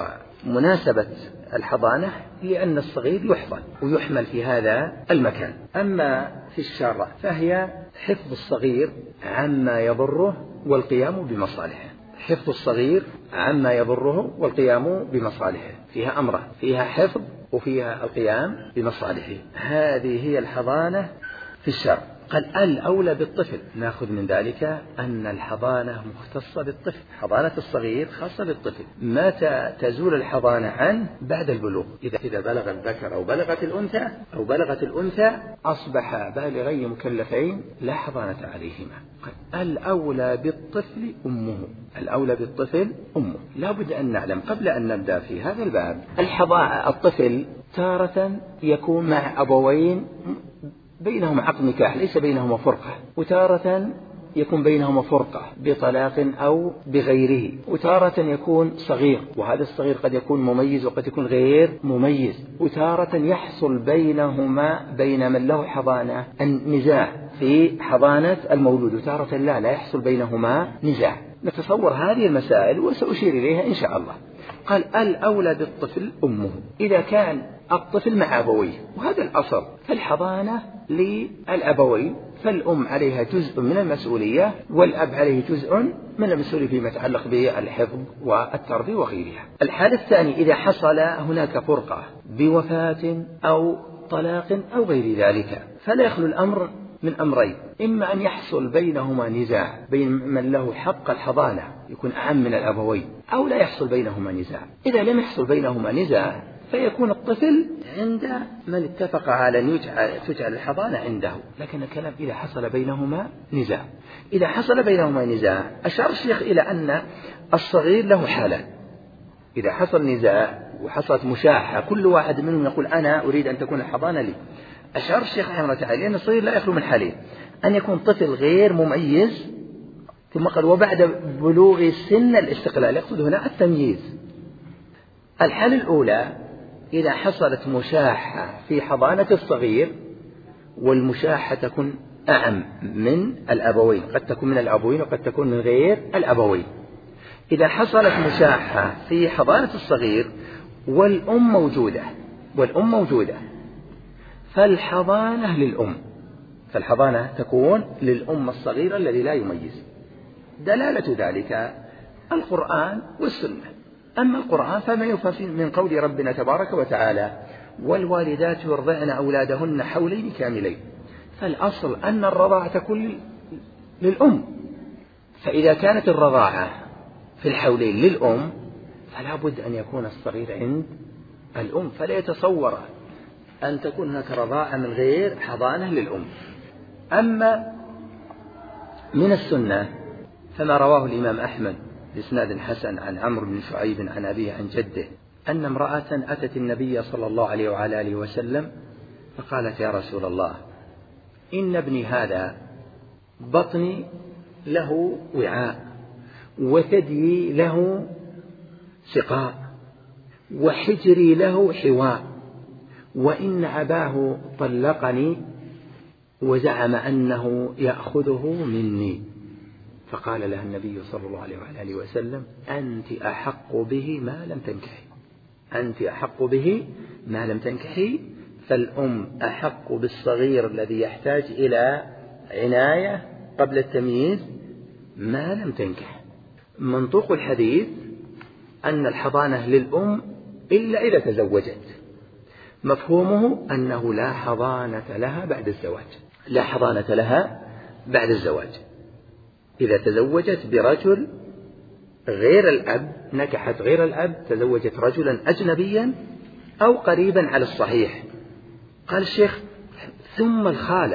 مناسبة الحضانة لأن الصغير يحضن ويحمل في هذا المكان. أما في الشرع فهي حفظ الصغير عما يضره والقيام بمصالحه، حفظ الصغير عما يضره والقيام بمصالحه، فيها أمره، فيها حفظ وفيها القيام بمصالحه. هذه هي الحضانة في الشرع. قال الأولى بالطفل، نأخذ من ذلك أن الحضانة مختصة بالطفل، حضانة الصغير خاصة بالطفل. متى تزول الحضانة عنه؟ بعد البلوغ، إذا بلغ الذكر أو بلغت الأنثى أصبح بالغين مكلفين لا حضانة عليهما. قال الأولى بالطفل أمه، الأولى بالطفل أمه. لا بد أن نعلم قبل أن نبدأ في هذا الباب الطفل تارة يكون مع أبوين بينهم عقد نكاح ليس بينهما فرقة، وتارة يكون بينهما فرقة بطلاق أو بغيره، وتارة يكون صغير، وهذا الصغير قد يكون مميز وقد يكون غير مميز، وتارة يحصل بينهما بين من له حضانة النزاع في حضانة المولود، وتارة لا يحصل بينهما نزاع. نتصور هذه المسائل وسأشير إليها إن شاء الله. قال الأولى بالطفل أمه، إذا كان الطفل مع أبويه، وهذا الأصل، فالحضانة للأبوين، فالأم عليها جزء من المسؤولية والأب عليه جزء من المسؤولية فيما يتعلق بالحفظ والتربية وغيرها. الحال الثاني إذا حصل هناك فرقة بوفاة أو طلاق أو غير ذلك، فلا يخلو الأمر من أمرين، إما أن يحصل بينهما نزاع بين من له حق الحضانة يكون أعم من الأبوين، أو لا يحصل بينهما نزاع. إذا لم يحصل بينهما نزاع فيكون الطفل عند من اتفق على أن تجعل الحضانة عنده. لكن الكلام إذا حصل بينهما نزاع، إذا حصل بينهما نزاع أشار الشيخ إلى أن الصغير له حالة. إذا حصل نزاع وحصلت مشاحة كل واحد منهم يقول أنا أريد أن تكون الحضانة لي، أشار الشيخ رحمه الله تعالى أن الصغير لا يخلو من حالين: أن يكون طفل غير مميز، ثم قال وبعد بلوغ سن الاستقلال، يقصد هنا التمييز. الحالة الأولى إذا حصلت مشاحة في حضانة الصغير، والمشاحة تكون أعم من الأبوين، قد تكون من الأبوين وقد تكون من غير الأبوين. إذا حصلت مشاحة في حضانة الصغير والأم موجودة فالحضانة للأم، فالحضانة تكون للأم الصغيرة الذي لا يميز. دلالة ذلك القرآن والسنة. أما القرآن فما يفهم من قول ربنا تبارك وتعالى: والوالدات يرضعن أولادهن حولين كاملين، فالأصل أن الرضاعة تكون للأم، فإذا كانت الرضاعة في الحولين للأم فلا بد أن يكون الصغير عند الأم، فلا يتصور أن تكون هناك رضاعة من غير حضانة للأم. أما من السنة فما رواه الإمام أحمد بإسناد حسن عن عمرو بن شعيب عن أبيه عن جده أن امرأة أتت النبي صلى الله عليه وعلى آله وسلم فقالت: يا رسول الله، إن ابني هذا بطني له وعاء، وثديي له سقاء، وحجري له حواء، وإن أباه طلقني وزعم أنه يأخذه مني. فقال لها النبي صلى الله عليه وعلى آله وسلم: أنت أحق به ما لم تنكحي، أنت أحق به ما لم تنكحي. فالأم أحق بالصغير الذي يحتاج إلى عناية قبل التمييز ما لم تنكح. منطوق الحديث أن الحضانة للأم إلا إذا تزوجت، مفهومه أنه لا حضانة لها بعد الزواج، لا حضانة لها بعد الزواج. إذا تزوجت برجل غير الأب، نكحت غير الأب، تزوجت رجلا أجنبيا أو قريبا على الصحيح. قال الشيخ: ثم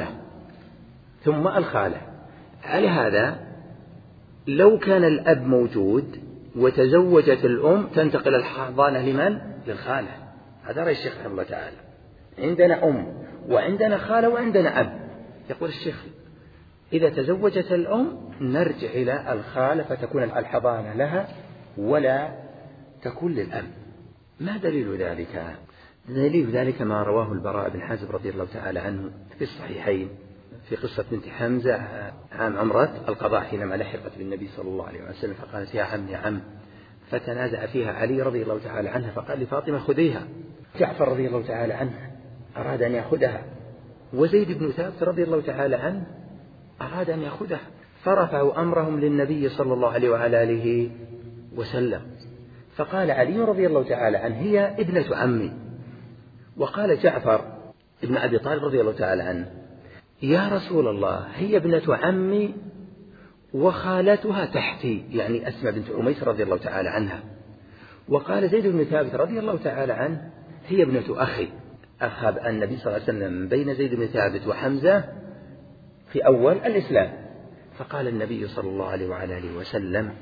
الخالة. على هذا لو كان الأب موجود وتزوجت الأم تنتقل الحضانة لمن؟ للخالة. هذا رأي الشيخ رحمه الله تعالى. عندنا أم وعندنا خالة وعندنا أب. يقول الشيخ: إذا تزوجت الأم نرجع إلى الخالة فتكون الحضانة لها ولا تكون للأب. ما دليل ذلك؟ دليل ذلك ما رواه البراء بن حازب رضي الله تعالى عنه في الصحيحين في قصة بنت حمزة عام عمرة القضاء حينما لحقت بالنبي صلى الله عليه وسلم فقالت: يا عم فتنازع فيها علي رضي الله تعالى عنه فقال لفاطمة خذيها. جعفر رضي الله تعالى عنه أراد أن يأخذها، وزيد بن ثابت رضي الله تعالى عنه أراد أن يأخذها، فرفعوا أمرهم للنبي صلى الله عليه وعلى آله وسلم. فقال علي رضي الله تعالى عنه هي ابنة عمي. وقال جعفر ابن أبي طالب رضي الله تعالى عنه يا رسول الله هي ابنة عمي وخالتها تحتي، يعني أسماء بنت أميس رضي الله تعالى عنها. وقال زيد بن ثابت رضي الله تعالى عنه هي ابنة أخي. أخذ النبي صلى الله عليه وسلم بين زيد بن ثابت وحمزة في أول الإسلام. فقال النبي صلى الله عليه وعلى آله وسلم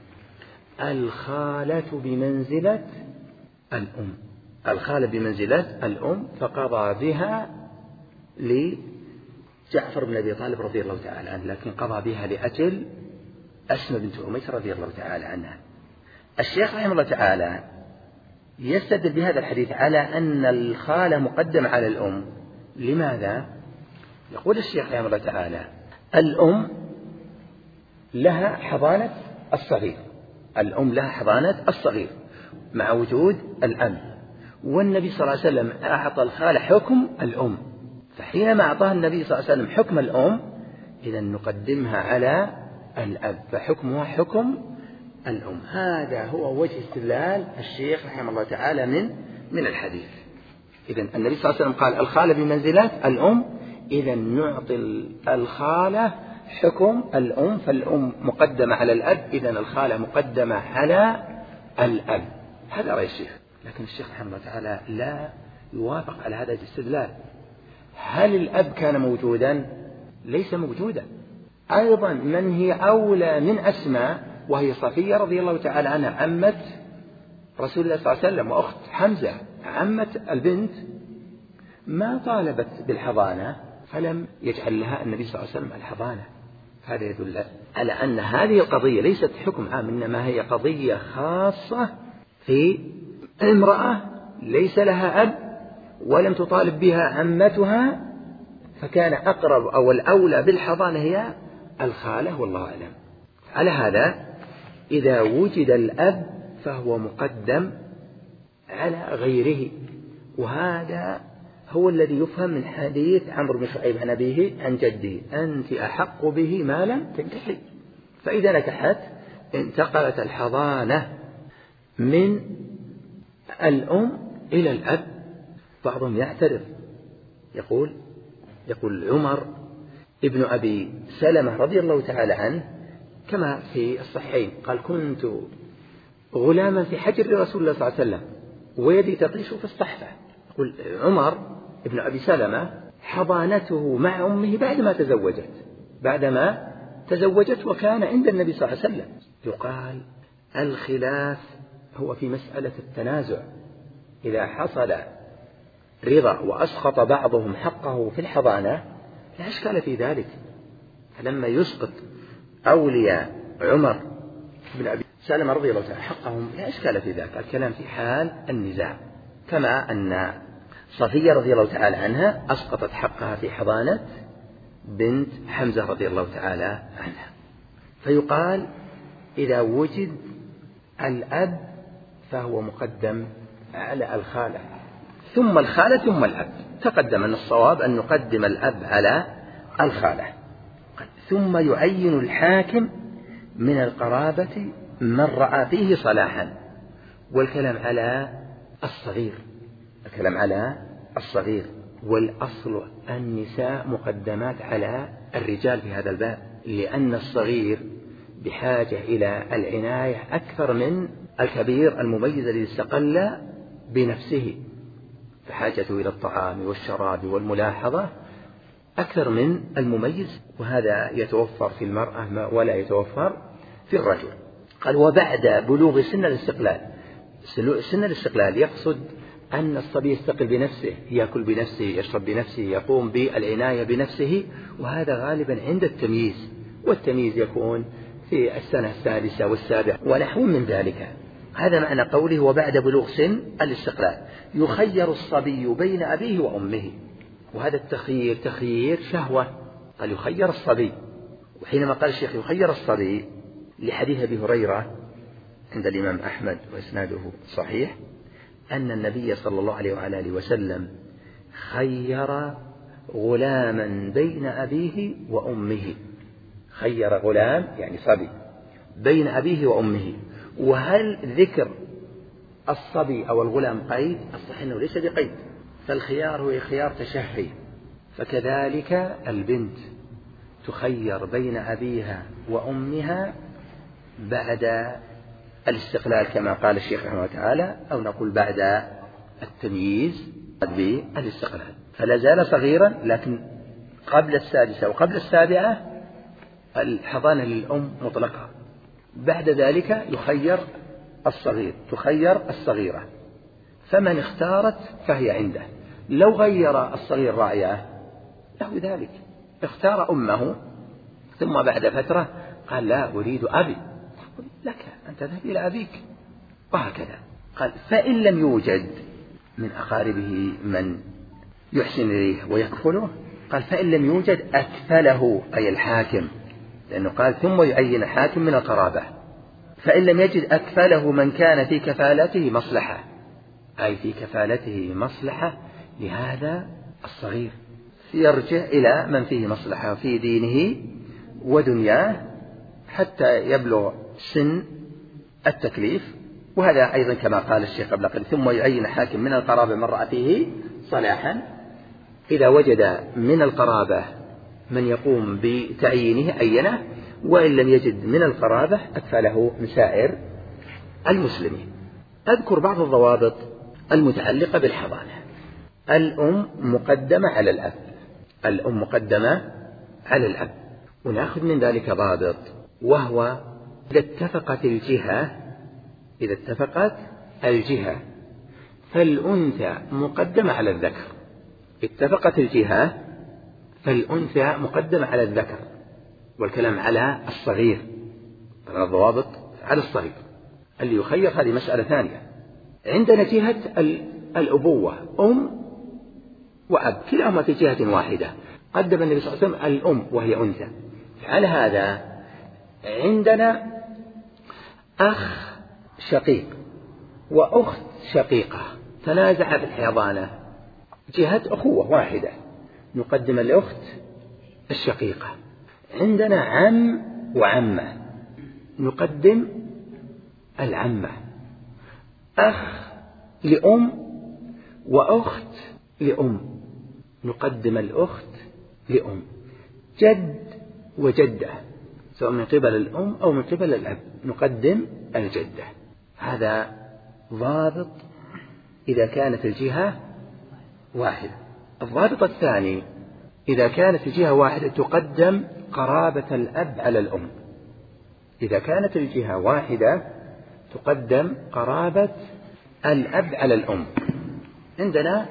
الخالة بمنزلة الأم، الخالة بمنزلة الأم، فقضى بها لجعفر بن أبي طالب رضي الله تعالى عنه، لكن قضى بها لأجل أسماء بنت أميس رضي الله تعالى عنها. الشيخ رحمه الله تعالى يستدل بهذا الحديث على أن الخالة مقدمة على الأم. لماذا؟ يقول الشيخ رحمه الله تعالى الأم لها حضانة الصغير، الأم لها حضانة الصغير مع وجود الأب، والنبي صلى الله عليه وسلم أعطى الخالة حكم الأم، فحينما أعطاها النبي صلى الله عليه وسلم حكم الأم إذا نقدمها على الأب، فحكمها حكم الأم. هذا هو وجه استدلال الشيخ رحمه الله تعالى من الحديث. إذا النبي صلى الله عليه وسلم قال الخالة بمنزلة الأم، إذا نعطي الخالة حكم الأم، فالأم مقدمة على الأب، إذا الخالة مقدمة على الأب. هذا رأي الشيخ، لكن الشيخ رحمه الله تعالى لا يوافق على هذا الاستدلال. هل الأب كان موجودا؟ ليس موجودا. أيضا من هي أولى من أسماء وهي صفية رضي الله تعالى عنها عمة رسول الله صلى الله عليه وسلم وأخت حمزة عمة البنت، ما طالبت بالحضانة فلم يجعل لها النبي صلى الله عليه وسلم الحضانة. هذا يدل على أن هذه القضية ليست حكم عام، إنما هي قضية خاصة في امرأة ليس لها أب ولم تطالب بها عمتها، فكان أقرب أو الأولى بالحضانة هي الخالة، والله أعلم. على هذا إذا وجد الأب فهو مقدم على غيره، وهذا هو الذي يفهم من حديث عمرو بن شعيب عن أبيه عن جده أنت أحق به ما لم تنكحي. فإذا نكحت انتقلت الحضانة من الأم إلى الأب. بعضهم يعترض يقول عمر ابن أبي سلمة رضي الله تعالى عنه كما في الصحيحين قال كنت غلاما في حجر رسول الله صلى الله عليه وسلم ويدي تطيش في الصحفة. يقول عمر ابن أبي سلمة حضانته مع أمه بعدما تزوجت وكان عند النبي صلى الله عليه وسلم. يقال الخلاف هو في مسألة التنازع، إذا حصل رضا وأسقط بعضهم حقه في الحضانة لا إشكال في ذلك، فلما يسقط أولياء عمر بن أبي سلمة رضي الله عنه حقهم لا إشكال في ذلك، الكلام في حال النزاع، كما أن صفية رضي الله تعالى عنها أسقطت حقها في حضانة بنت حمزة رضي الله تعالى عنها. فيقال إذا وجد الأب فهو مقدم على الخالة، ثم الخالة ثم الأب. تقدم أن الصواب أن نقدم الأب على الخالة. ثم يعين الحاكم من القرابة من رأى فيه صلاحا، والكلام على الصغير، والأصل النساء مقدمات على الرجال في هذا الباب، لأن الصغير بحاجة إلى العناية أكثر من الكبير المميز الذي استقل بنفسه، فحاجته إلى الطعام والشراب والملاحظة أكثر من المميز، وهذا يتوفر في المرأة ولا يتوفر في الرجل. قال وبعد بلوغ سن الاستقلال يقصد أن الصبي يستقل بنفسه، يأكل بنفسه، يشرب بنفسه، يقوم بالعناية بنفسه، وهذا غالبا عند التمييز، والتمييز يكون في السنة السادسة والسابعة ونحو من ذلك. هذا معنى قوله وبعد بلوغ سن الاستقلال يخير الصبي بين أبيه وأمه، وهذا التخيير تخيير شهوة، قال يخير الصبي. وحينما قال الشيخ يخير الصبي لحديث أبي هريرة عند الإمام أحمد وإسناده صحيح أن النبي صلى الله عليه وعلى آله وسلم خير غلاما بين أبيه وأمه. خير غلام يعني صبي بين أبيه وأمه. وهل ذكر الصبي أو الغلام قيد؟ الصحيح أنه ليس بقيد، فالخيار هو خيار تشهي. فكذلك البنت تخير بين أبيها وأمها بعد الاستقلال كما قال الشيخ رحمه الله تعالى، أو نقول بعد التمييز بالاستقلال. فلا زال صغيرا، لكن قبل السادسة وقبل السابعة الحضانة للأم مطلقة. بعد ذلك يخير الصغير، تخير الصغيرة، فمن اختارت فهي عنده. لو غير الصغير راعية له ذلك، اختار أمه ثم بعد فترة قال لا أريد أبي، لك أن تذهب إلى أبيك، وهكذا. قال فإن لم يوجد من أقاربه من يحسن إليه ويكفله، قال فإن لم يوجد أكفله أي الحاكم، لأنه قال ثم يعين حاكم من القرابة. فإن لم يجد أكفله من كان في كفالته مصلحة، أي في كفالته مصلحة لهذا الصغير، يرجع إلى من فيه مصلحة في دينه ودنياه حتى يبلغ سن التكليف. وهذا أيضا كما قال الشيخ قبل قليل ثم يعين حاكم من القرابة من رأى فيه صلاحا. إذا وجد من القرابة من يقوم بتعيينه عينه، وإن لم يجد من القرابة أكفله من سائر المسلمين. أذكر بعض الضوابط المتعلقة بالحضانة. الأم مقدمة على الأب، الأم مقدمة على الأب. ونأخذ من ذلك ضابط، وهو إذا اتفقت الجهة فالأنثى مقدمة على الذكر. اتفقت الجهة فالأنثى مقدمة على الذكر، والكلام على الصغير، الضوابط على الصغير اللي يخير. هذه مسألة ثانية. عندنا جهة الأبوة، أم وأب كلاهما في جهة واحدة، قدم النبي صلى الله عليه وسلم الأم وهي أنثى. على هذا عندنا أخ شقيق وأخت شقيقة تنازع في الحضانة، جهة أخوة واحدة، نقدم الأخت الشقيقة. عندنا عم وعمة، نقدم العمة. أخ لأم وأخت لأم، نقدم الأخت لأم. جد وجدة سواء من قبل الأم أو من قبل الأب، نقدم الجدة. هذا ضابط إذا كانت الجهة واحدة. الضابط الثاني إذا كانت الجهة واحدة تقدم قرابة الأب على الأم. إذا كانت الجهة واحدة تقدم قرابة الأب على الأم. عندنا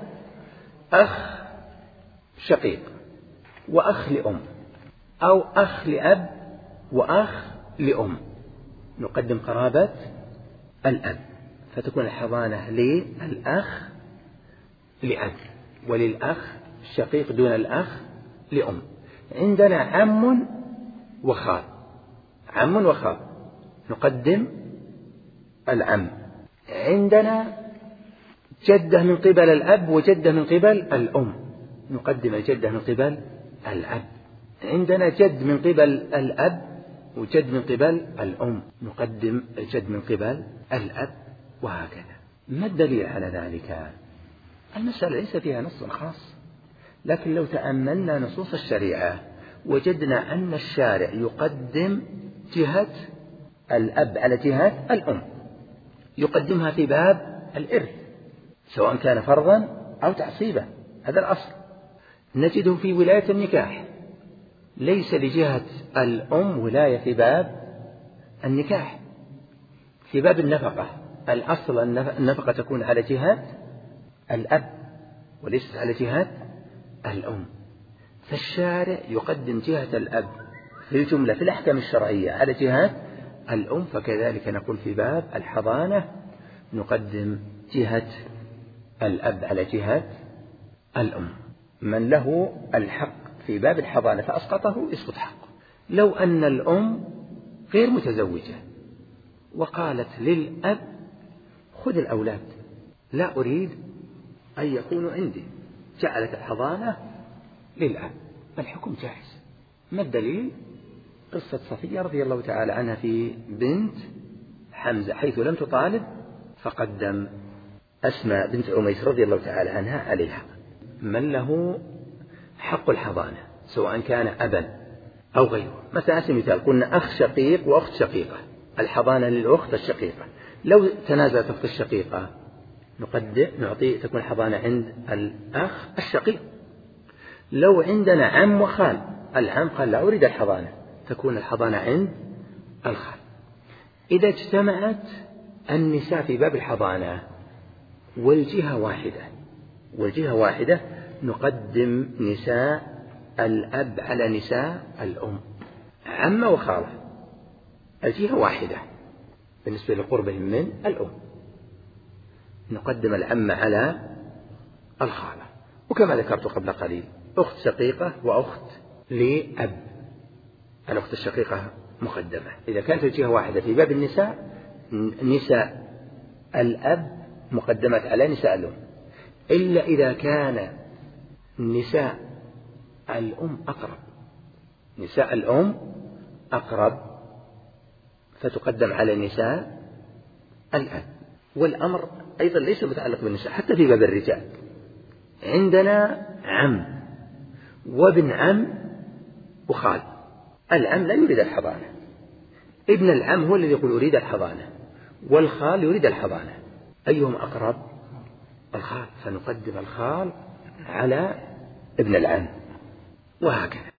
أخ شقيق وأخ لأم، أو أخ لأب وأخ لأم، نقدم قرابة الأب، فتكون الحضانة للأخ لأب، وللأخ الشقيق دون الأخ لأم. عندنا عم وخال، عم وخال، نقدم العم. عندنا جدة من قبل الأب وجدة من قبل الأم، نقدم الجدة من قبل الأب. عندنا جد من قبل الأب وجد من قبل الأم، نقدم الجد من قبل الأب، وهكذا. ما الدليل على ذلك؟ المسألة ليس فيها نص خاص، لكن لو تأملنا نصوص الشريعة وجدنا أن الشارع يقدم جهة الأب على جهة الأم، يقدمها في باب الإرث سواء كان فرضا أو تعصيبا، هذا الأصل. نجده في ولاية النكاح ليس لجهة الأم ولاية في باب النكاح. في باب النفقة الأصل النفقة تكون على جهة الأب وليست على جهة الأم، فالشارع يقدم جهة الأب في الجملة في الأحكام الشرعية على جهة الأم. فكذلك نقول في باب الحضانة نقدم جهة الأب على جهة الأم. من له الحق في باب الحضانة فأسقطه يسقط حقه. لو أن الأم غير متزوجة وقالت للأب خذ الأولاد لا أريد أن يكونوا عندي، جعلت الحضانة للأب، الحكم جائز. ما الدليل؟ قصة صفية رضي الله تعالى عنها في بنت حمزة حيث لم تطالب فقدم أسماء بنت عميس رضي الله تعالى عنها عليها. من له حق الحضانة سواء كان أبا أو غيره، مثال قلنا أخ شقيق وأخت شقيقة، الحضانة للأخت الشقيقة، لو تنازلت أخت الشقيقة تكون الحضانة عند الأخ الشقيق. لو عندنا عم وخال، العم قال لا أريد الحضانة، تكون الحضانة عند الخال. إذا اجتمعت النساء في باب الحضانة والجهة واحدة نقدم نساء الأب على نساء الأم، عم وخالة، الجهة واحدة بالنسبة لقربهم من الأم، نقدم العم على الخالة. وكما ذكرت قبل قليل أخت شقيقة وأخت لأب، الأخت الشقيقة مقدمة. إذا كانت الجهة واحدة في باب النساء، نساء الأب مقدمات على نساء الأم، إلا إذا كان نساء الأم أقرب، نساء الأم أقرب فتقدم على نساء الأب. والأمر أيضا ليس متعلق بالنساء، حتى في باب الرجال عندنا عم وابن عم وخال، العم لا يريد الحضانة، ابن العم هو الذي يقول أريد الحضانة، والخال يريد الحضانة، أيهم أقرب؟ الخال، فنقدم الخال على ابن العم، وهكذا.